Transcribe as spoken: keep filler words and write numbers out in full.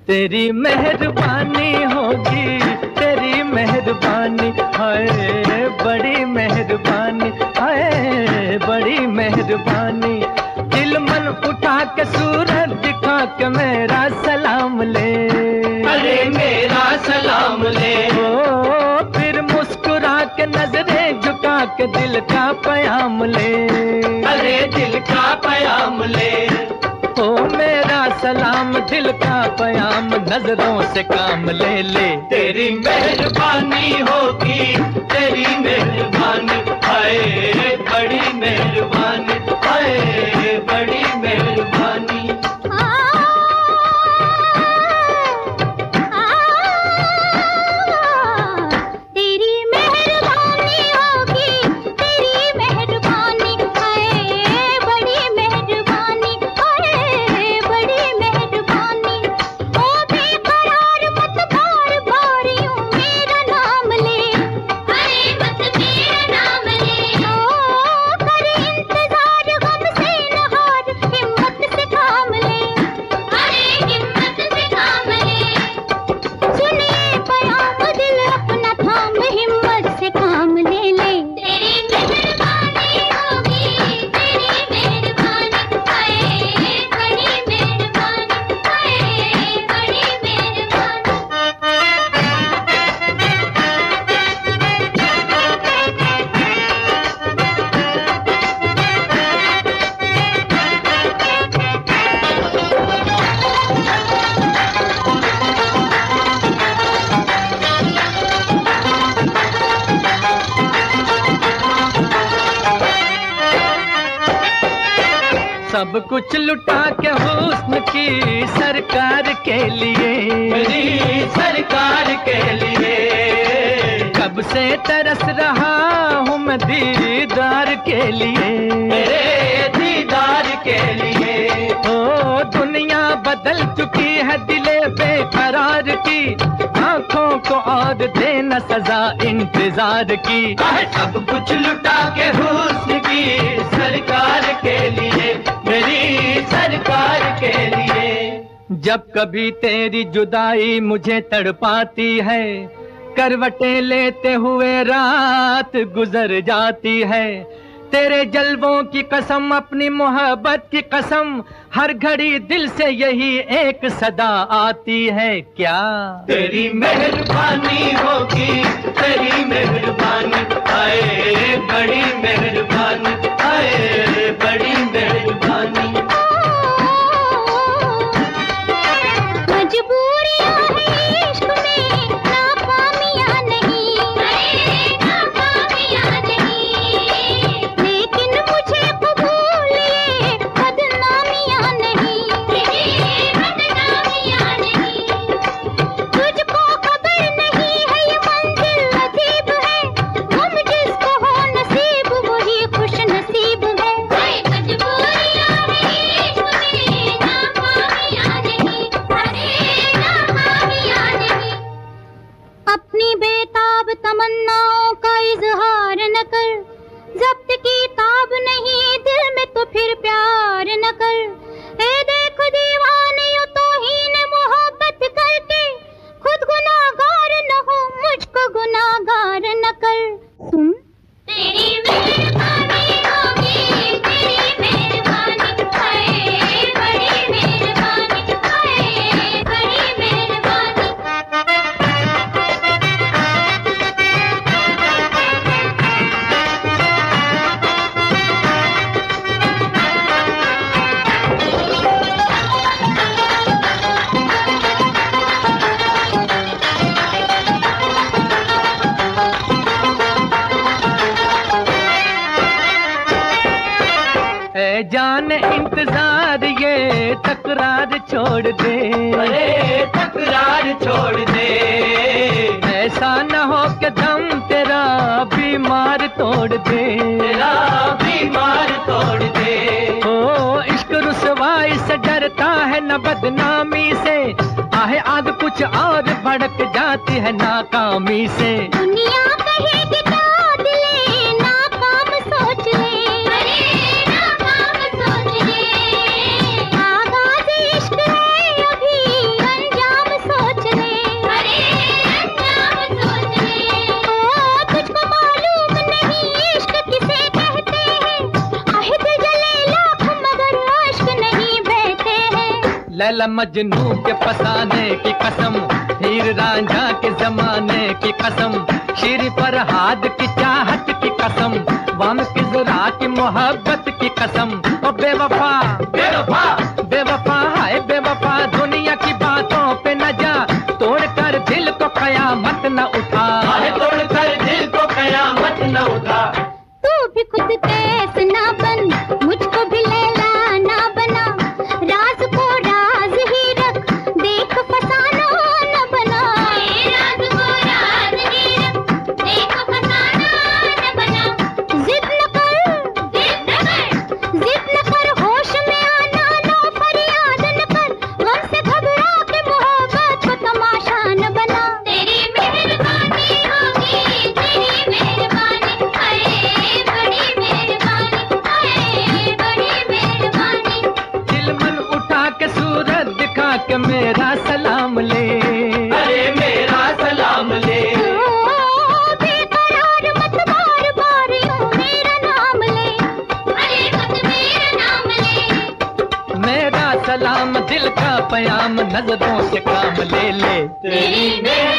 तेरी मेहरबानी होगी, तेरी मेहरबानी, हाय बड़ी मेहरबानी, हाय बड़ी मेहरबानी। दिल मन उठा के सूरत दिखा के मेरा सलाम ले, अरे मेरा सलाम ले। ओ फिर मुस्कुरा के नजरें झुका के दिल का प्याम ले, अरे दिल का प्याम ले। ओ मेरा सलाम दिल का प्याम, नजरों से काम ले ले। तेरी मेहरबानी होगी, तेरी मेहरबानी, हाय बड़ी मेहरबानी, हाय बड़ी मेहरबानी। सब कुछ लुटा के हुस्न की सरकार के लिए, मेरी सरकार के लिए। कब से तरस रहा हूँ मैं दीदार के लिए, मेरे दीदार के लिए। ओ दुनिया बदल चुकी है दिले बेकरार की, आंखों को और देना सजा इंतजार की। सब कुछ लुटा के हुस्न की सरकार के लिए, मेरी सरकार के लिए। जब कभी तेरी जुदाई मुझे तड़पाती है, करवटें लेते हुए रात गुजर जाती है। तेरे जलवों की कसम, अपनी मोहब्बत की कसम, हर घड़ी दिल से यही एक सदा आती है। क्या तेरी मेहरबानी होगी, तेरी मेहरबानी, आए बड़ी मेहरबानी, आए बड़ी मेहरबानी। तमन्नाओं का इजहार न कर, जब्त की ताब नहीं दिल में तो फिर प्यार न कर। ए देखो दीवाने तो हीन मोहब्बत करके, खुद गुनाहगार न हो मुझको गुनाहगार न कर। सुन तेरी मेहरबानी होगी, तेरी मेहरबानी, हाय बड़ी मेहरबानी, हाय बड़ी मेहरबानी। जान इंतजार ये तकरार छोड़ दे, अरे तकरार छोड़ दे। ऐसा न हो कि दम तेरा बीमार तोड़ दे, तेरा बीमार तोड़ दे। ओ इश्क रुसवाई से डरता है न बदनामी से, आहे आग कुछ और भड़क जाती है नाकामी से। दुनिया कहेगी दाद ले, नाकाम सोच ले, अरे नाकाम सोच ले। आगाज़ इश्क है अभी, अंजाम लैला मजनू के फसाने की कसम, हीर रांझा के जमाने की कसम, शीर फरहाद की चाहत की कसम, वाम की ज़रा की मोहब्बत की कसम। ओ बेवफा बेवफा बेवफा हाय बेवफा, दुनिया की बातों पे न जा, तोड़ कर दिल को कयामत न उठा, तोड़ कर दिल को कयामत न उठा। तू भी खुद कैस ना बन, मुझको भी लैला ना बना, राज को राज ही रख, देख फसाना न बना। राज को राज ही रख, देख फसाना न बना। जिद न कर, जिद न कर, जिद न कर, होश में आना नो फरियाद न कर, गम से घबरा के मोहब्बत को तमाशा न बना। तेरी मेहरबानी होगी, तेरी मेहरबानी, हाय बड़ी मेहरबानी, हाय बड़ी मेहरबानी। दिल मन उठा के सूरत दिखा के मेरा सलाम ले, अरे मेरा सलाम ले। ओ बेकरार मत बार बार यूं मेरा नाम ले, अरे मत मेरा नाम ले। मेरा सलाम दिल का पयाम, नजरों से काम ले ले। तेरी